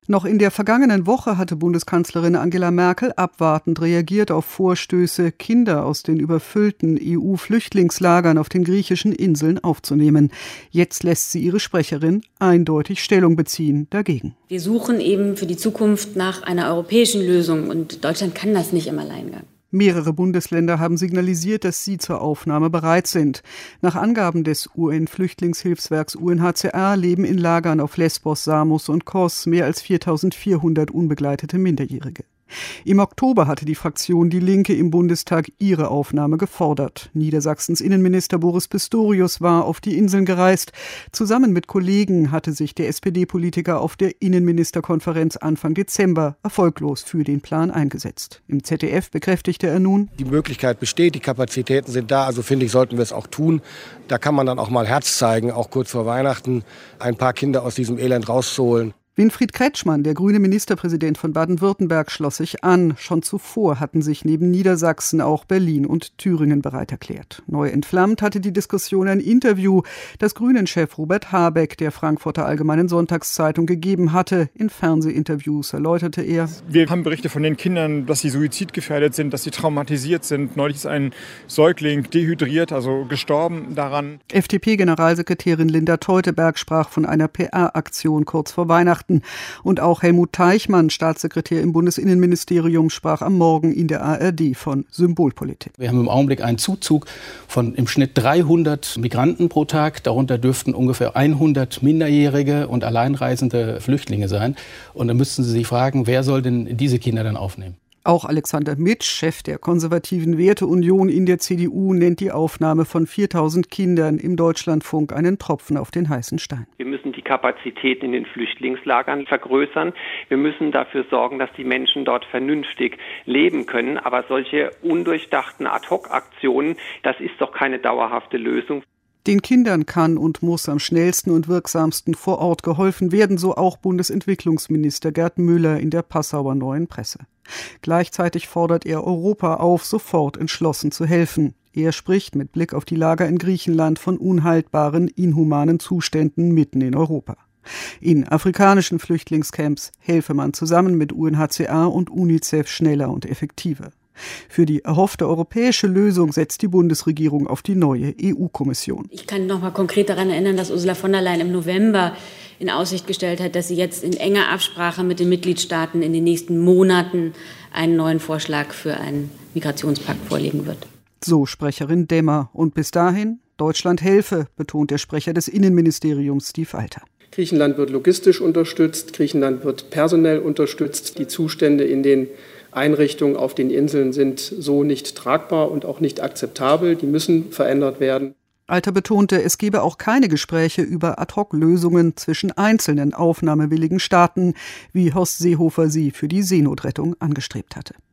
Noch in der vergangenen Woche hatte Bundeskanzlerin Angela Merkel abwartend reagiert auf Vorstöße, Kinder aus den überfüllten EU-Flüchtlingslagern auf den griechischen Inseln aufzunehmen. Jetzt lässt sie ihre Sprecherin eindeutig Stellung beziehen dagegen. Wir suchen eben für die Zukunft nach einer europäischen Lösung und Deutschland kann das nicht im Alleingang. Mehrere Bundesländer haben signalisiert, dass sie zur Aufnahme bereit sind. Nach Angaben des UN-Flüchtlingshilfswerks UNHCR leben in Lagern auf Lesbos, Samos und Kos mehr als 4.400 unbegleitete Minderjährige. Im Oktober hatte die Fraktion Die Linke im Bundestag ihre Aufnahme gefordert. Niedersachsens Innenminister Boris Pistorius war auf die Inseln gereist. Zusammen mit Kollegen hatte sich der SPD-Politiker auf der Innenministerkonferenz Anfang Dezember erfolglos für den Plan eingesetzt. Im ZDF bekräftigte er nun: Die Möglichkeit besteht, die Kapazitäten sind da, also finde ich, sollten wir es auch tun. Da kann man dann auch mal Herz zeigen, auch kurz vor Weihnachten, ein paar Kinder aus diesem Elend rauszuholen. Winfried Kretschmann, der grüne Ministerpräsident von Baden-Württemberg, schloss sich an. Schon zuvor hatten sich neben Niedersachsen auch Berlin und Thüringen bereit erklärt. Neu entflammt hatte die Diskussion ein Interview, das Grünen-Chef Robert Habeck der Frankfurter Allgemeinen Sonntagszeitung gegeben hatte. In Fernsehinterviews erläuterte er: Wir haben Berichte von den Kindern, dass sie suizidgefährdet sind, dass sie traumatisiert sind. Neulich ist ein Säugling dehydriert, also gestorben daran. FDP-Generalsekretärin Linda Teuteberg sprach von einer PR-Aktion kurz vor Weihnachten. Und auch Helmut Teichmann, Staatssekretär im Bundesinnenministerium, sprach am Morgen in der ARD von Symbolpolitik. Wir haben im Augenblick einen Zuzug von im Schnitt 300 Migranten pro Tag. Darunter dürften ungefähr 100 minderjährige und alleinreisende Flüchtlinge sein. Und dann müssten Sie sich fragen, wer soll denn diese Kinder dann aufnehmen? Auch Alexander Mitsch, Chef der konservativen Werteunion in der CDU, nennt die Aufnahme von 4.000 Kindern im Deutschlandfunk einen Tropfen auf den heißen Stein. Wir müssen die Kapazitäten in den Flüchtlingslagern vergrößern. Wir müssen dafür sorgen, dass die Menschen dort vernünftig leben können. Aber solche undurchdachten Ad-hoc-Aktionen, das ist doch keine dauerhafte Lösung. Den Kindern kann und muss am schnellsten und wirksamsten vor Ort geholfen werden, so auch Bundesentwicklungsminister Gerd Müller in der Passauer Neuen Presse. Gleichzeitig fordert er Europa auf, sofort entschlossen zu helfen. Er spricht mit Blick auf die Lager in Griechenland von unhaltbaren, inhumanen Zuständen mitten in Europa. In afrikanischen Flüchtlingscamps helfe man zusammen mit UNHCR und UNICEF schneller und effektiver. Für die erhoffte europäische Lösung setzt die Bundesregierung auf die neue EU-Kommission. Ich kann noch mal konkret daran erinnern, dass Ursula von der Leyen im November in Aussicht gestellt hat, dass sie jetzt in enger Absprache mit den Mitgliedstaaten in den nächsten Monaten einen neuen Vorschlag für einen Migrationspakt vorlegen wird. So Sprecherin Demmer. Und bis dahin, Deutschland helfe, betont der Sprecher des Innenministeriums Steve Walter. Griechenland wird logistisch unterstützt, Griechenland wird personell unterstützt. Die Zustände in den Einrichtungen auf den Inseln sind so nicht tragbar und auch nicht akzeptabel. Die müssen verändert werden. Walter betonte, es gebe auch keine Gespräche über Ad-hoc-Lösungen zwischen einzelnen aufnahmewilligen Staaten, wie Horst Seehofer sie für die Seenotrettung angestrebt hatte.